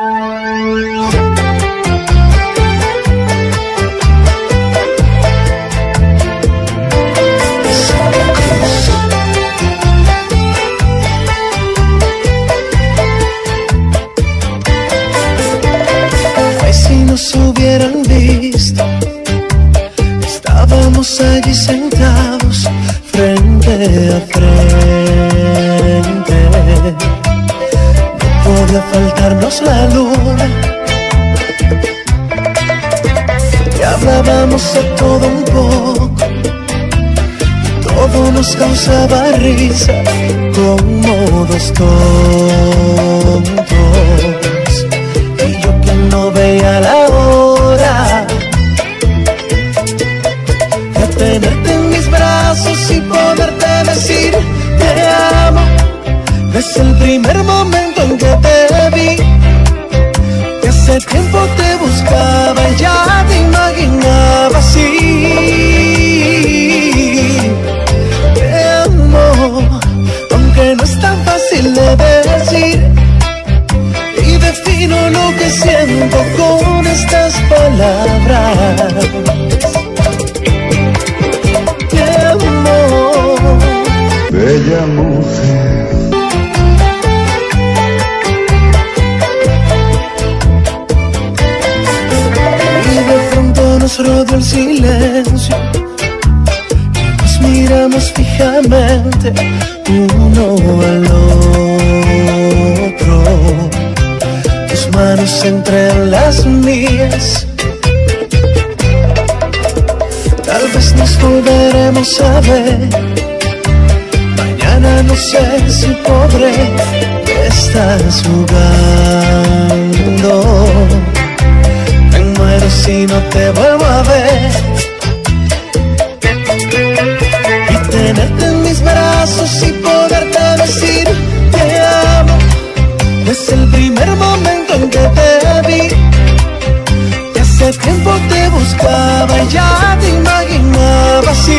Hubieran visto, estábamos allí sentados frente a frente. No podía faltarnos la luna y hablábamos de todo un poco. Todo nos causaba risa como dos tontos. Y yo que no veía la hora de tenerte en mis brazos y poderte decir te amo. Desde el primer momento en que te vi, que hace tiempo te buscaba y ya te imaginaba así. Te amo, aunque no es tan fácil de decir. Defino lo que siento con estas palabras. Te amo, bella mujer. Y de pronto nos rodeó el silencio y nos miramos fijamente uno al otro. Tus manos entre las mías. Tal vez nos volveremos a ver. Mañana no sé si podré. Estás jugando. Me muero si no te vuelvo a ver. Y tenerte en mis brazos y poderte decir te amo. Desde el primer momento en que te vi, que hace tiempo te buscaba y ya te imaginaba así.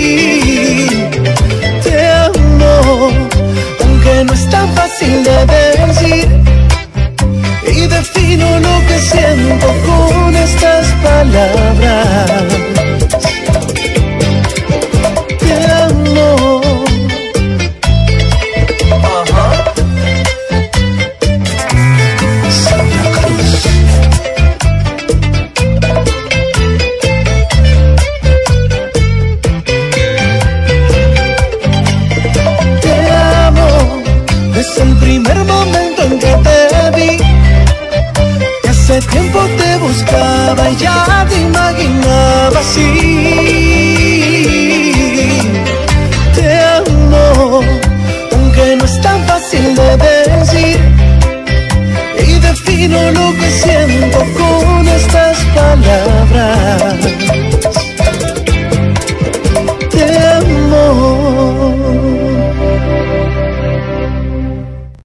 Te amo, aunque no es tan fácil de ver.